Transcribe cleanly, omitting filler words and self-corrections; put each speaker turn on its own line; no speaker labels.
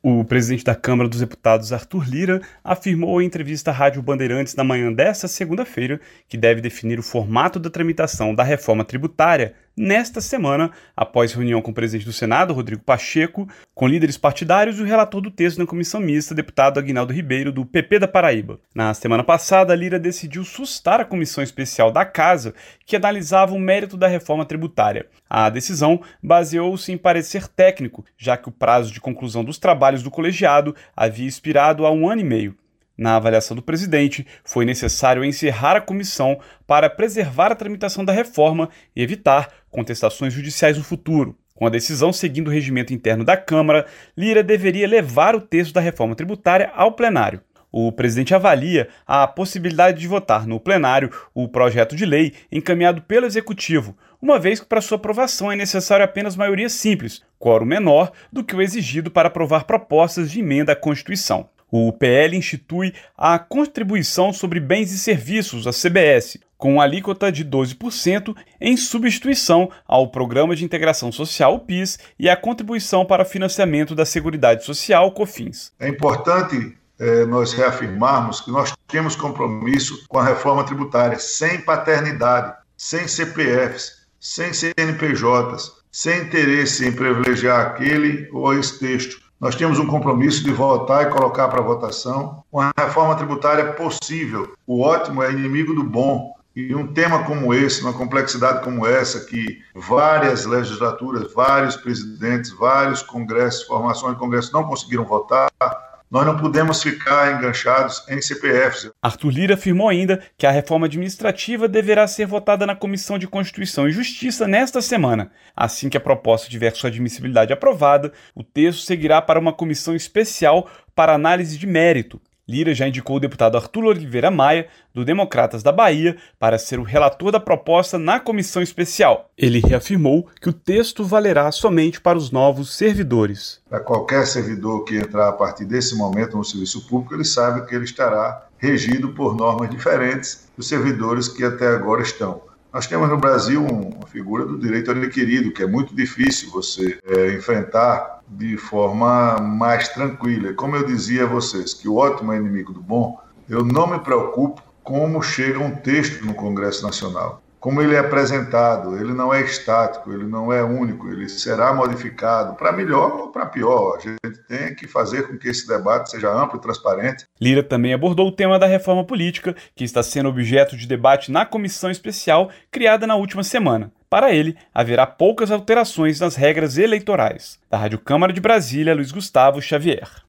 O presidente da Câmara dos Deputados, Arthur Lira, afirmou em entrevista à Rádio Bandeirantes na manhã desta segunda-feira que deve definir o formato da tramitação da reforma tributária nesta semana, após reunião com o presidente do Senado, Rodrigo Pacheco, com líderes partidários e o relator do texto na comissão mista, deputado Aguinaldo Ribeiro, do PP da Paraíba. Na semana passada, Lira decidiu sustar a comissão especial da Casa, que analisava o mérito da reforma tributária. A decisão baseou-se em parecer técnico, já que o prazo de conclusão dos trabalhos do colegiado havia expirado há 1 ano e meio. Na avaliação do presidente, foi necessário encerrar a comissão para preservar a tramitação da reforma e evitar contestações judiciais no futuro. Com a decisão seguindo o regimento interno da Câmara, Lira deveria levar o texto da reforma tributária ao plenário. O presidente avalia a possibilidade de votar no plenário o projeto de lei encaminhado pelo Executivo, uma vez que para sua aprovação é necessário apenas maioria simples, quórum menor do que o exigido para aprovar propostas de emenda à Constituição. O PL institui a Contribuição sobre Bens e Serviços, a CBS, com alíquota de 12% em substituição ao Programa de Integração Social, o PIS, e a Contribuição para Financiamento da Seguridade Social, COFINS.
É importante nós reafirmarmos que nós temos compromisso com a reforma tributária, sem paternidade, sem CPFs, sem CNPJs, sem interesse em privilegiar aquele ou esse texto. Nós temos um compromisso de votar e colocar para votação uma reforma tributária possível. O ótimo é inimigo do bom. E um tema como esse, uma complexidade como essa, que várias legislaturas, vários presidentes, vários congressos, formações de congresso não conseguiram votar, nós não podemos ficar enganchados em CPFs.
Arthur Lira afirmou ainda que a reforma administrativa deverá ser votada na Comissão de Constituição e Justiça nesta semana. Assim que a proposta tiver sua admissibilidade aprovada, o texto seguirá para uma comissão especial para análise de mérito. Lira já indicou o deputado Arthur Oliveira Maia, do Democratas da Bahia, para ser o relator da proposta na comissão especial. Ele reafirmou que o texto valerá somente para os novos servidores.
Para qualquer servidor que entrar a partir desse momento no serviço público, ele sabe que ele estará regido por normas diferentes dos servidores que até agora estão. Nós temos no Brasil uma figura do direito adquirido, que é muito difícil você enfrentar de forma mais tranquila. Como eu dizia a vocês, que o ótimo é inimigo do bom, eu não me preocupo como chega um texto no Congresso Nacional. Como ele é apresentado, ele não é estático, ele não é único, ele será modificado para melhor ou para pior. A gente tem que fazer com que esse debate seja amplo e transparente.
Lira também abordou o tema da reforma política, que está sendo objeto de debate na comissão especial criada na última semana. Para ele, haverá poucas alterações nas regras eleitorais. Da Rádio Câmara de Brasília, Luiz Gustavo Xavier.